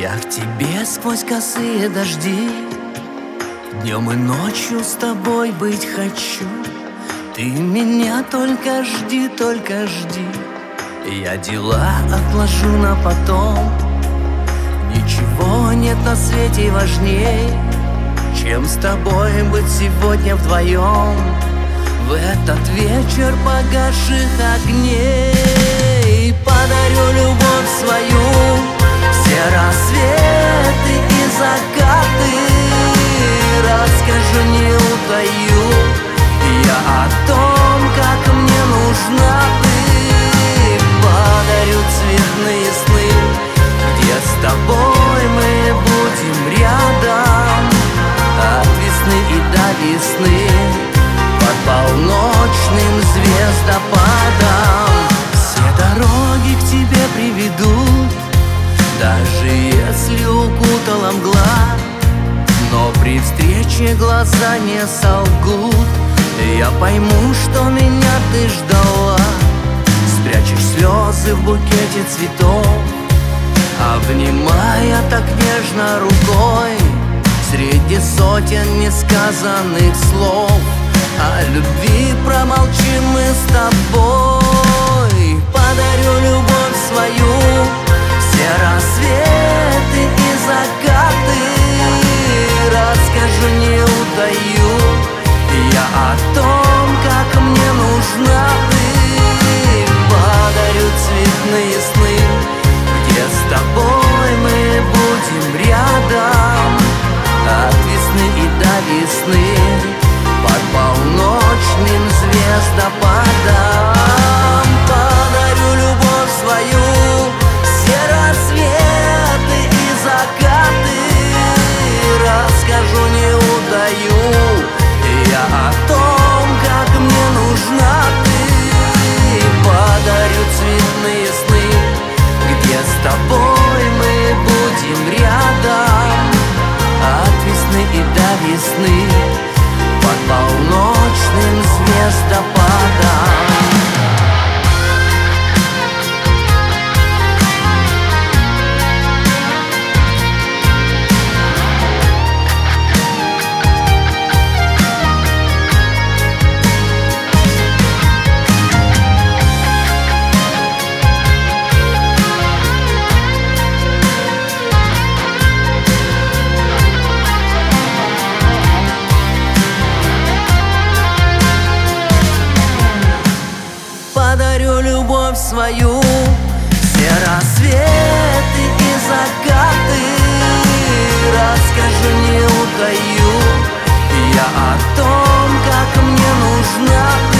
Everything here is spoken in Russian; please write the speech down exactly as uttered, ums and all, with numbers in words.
Я к тебе сквозь косые дожди, днем и ночью с тобой быть хочу. Ты меня только жди, только жди. Я дела отложу на потом. Ничего нет на свете важней, чем с тобой быть сегодня вдвоем в этот вечер погасших огней. Подарю любовь свою, все рассветы и закаты. Расскажу, не утаю я о том, как мне нужна ты. Подарю цветные сны, где с тобой мы будем рядом от весны и до весны, под полночным звездопадом. Все дороги к тебе приведут, даже если укутала мгла. Но при встрече глаза не солгут, я пойму, что меня ты ждала. Спрячешь слезы в букете цветов, обнимая так нежно рукой. Среди сотен несказанных слов о любви промолчим мы с тобой. Подарю любовь свою, все рассветы и закаты. Расскажу, не утаю я о том, как мне нужна ты. Подарю цветные сны, где с тобой мы будем рядом от весны и до весны, под полночным звездопадом. Подарю любовь свою, все рассветы и закаты. Расскажу, не утаю я о том, как мне нужна ты. Подарю цветные сны, где с тобой мы будем рядом от весны и до весны, под полночным звездопадом. Подарю любовь свою, все рассветы и закаты. Расскажу, не утаю я о том, как мне нужна ты.